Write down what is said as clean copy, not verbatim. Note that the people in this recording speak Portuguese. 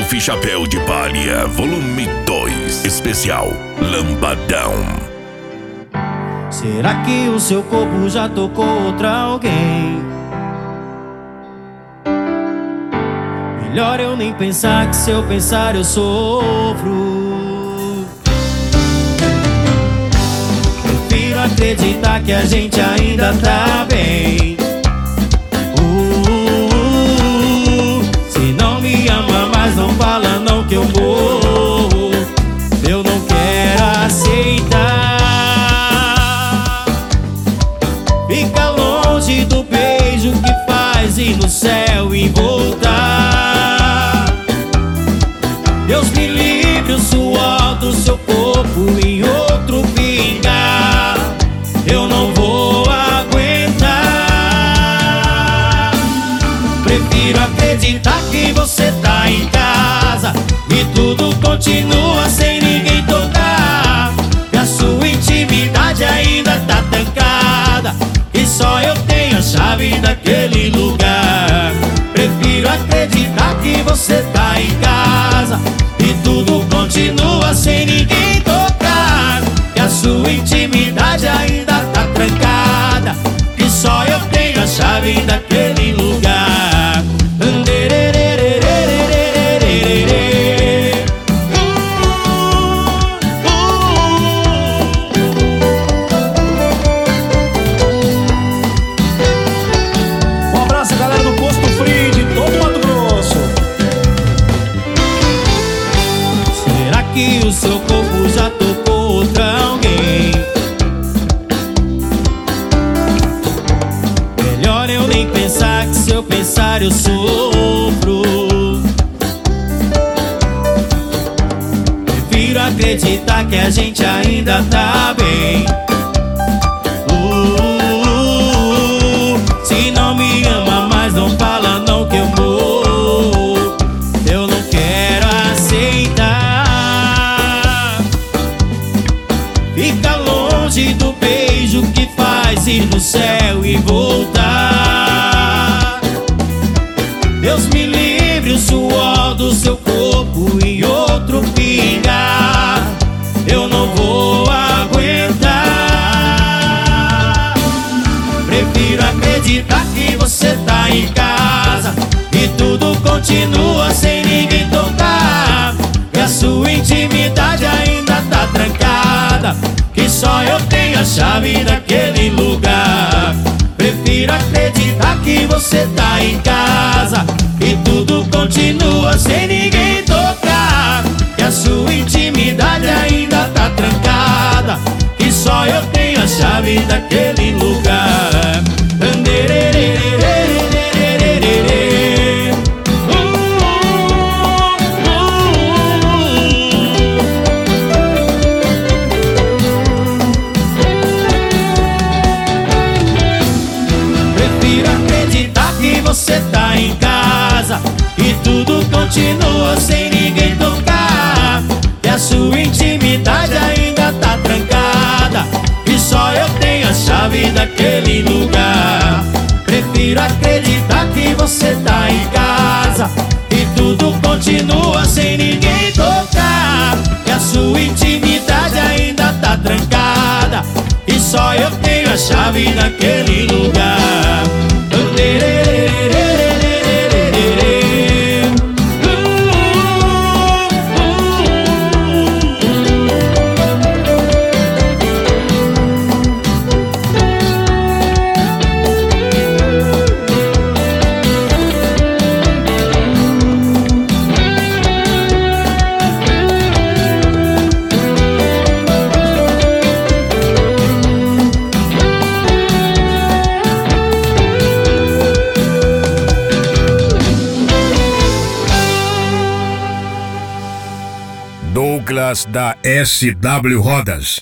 Ralph Chapéu de Palha, volume 2, especial Lambadão. Será que o seu corpo já tocou outra alguém? Melhor eu nem pensar, que se eu pensar eu sofro. Prefiro acreditar que a gente ainda tá bem. Se não me ama, mas não fala não que eu morro, eu não quero aceitar. Fica longe do beijo que faz ir no céu e voltar. Deus me livre o suor do seu corpo em outro pingar. Eu não vou aguentar. Prefiro acreditar que você tá em casa e tudo continua sem ninguém tocar, que a sua intimidade ainda tá trancada, que só eu tenho a chave daquele lugar. Prefiro acreditar que você tá em casa e tudo continua sem ninguém tocar, que a sua intimidade ainda tá trancada, que só eu tenho a chave daquele lugar. Que o seu corpo já tocou outra alguém? Melhor eu nem pensar, que se eu pensar eu sofro. Prefiro acreditar que a gente ainda tá bem. Se não me ama, mas não fala não que eu morro, eu não quero aceitar. Fica longe do beijo que faz ir no céu e voltar. Deus me livre o suor do seu corpo em outro pingar. Eu não vou aguentar. Prefiro acreditar que você tá em casa e tudo continua sem ninguém tocar, que a sua intimidade ainda tá trancada, que só eu tenho a chave daquele lugar. Prefiro acreditar que você tá em casa e tudo continua sem ninguém tocar, que a sua intimidade ainda tá trancada, que só eu tenho a chave daquele lugar. Você tá em casa e tudo continua sem ninguém tocar, que a sua intimidade ainda tá trancada, e só eu tenho a chave daquele lugar. Prefiro acreditar que você tá em casa e tudo continua sem ninguém tocar, que a sua intimidade ainda tá trancada, e só eu tenho a chave daquele lugar. Douglas da SW Rodas.